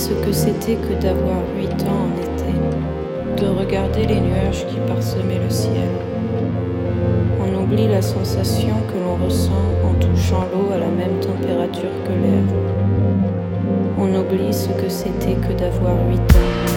ce que c'était que d'avoir 8 ans en été, de regarder les nuages qui parsemaient le ciel. On oublie la sensation que l'on ressent en touchant l'eau à la même température que l'air. On oublie ce que c'était que d'avoir 8 ans.